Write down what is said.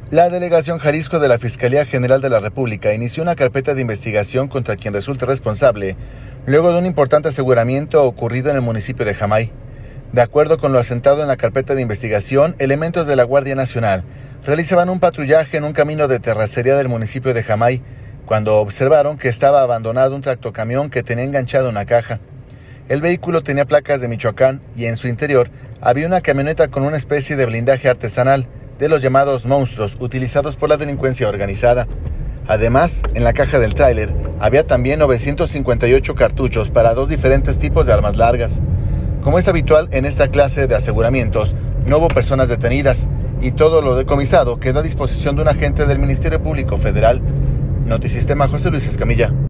La Delegación Jalisco de la Fiscalía General de la República inició una carpeta de investigación contra quien resulte responsable, luego de un importante aseguramiento ocurrido en el municipio de Jamay. De acuerdo con lo asentado en la carpeta de investigación, elementos de la Guardia Nacional realizaban un patrullaje en un camino de terracería del municipio de Jamay, cuando observaron que estaba abandonado un tractocamión que tenía enganchado una caja. El vehículo tenía placas de Michoacán y en su interior había una camioneta con una especie de blindaje artesanal, de los llamados monstruos utilizados por la delincuencia organizada. Además, en la caja del tráiler había también 958 cartuchos para 2 diferentes tipos de armas largas. Como es habitual en esta clase de aseguramientos, no hubo personas detenidas y todo lo decomisado quedó a disposición de un agente del Ministerio Público Federal. Notisistema, José Luis Escamilla.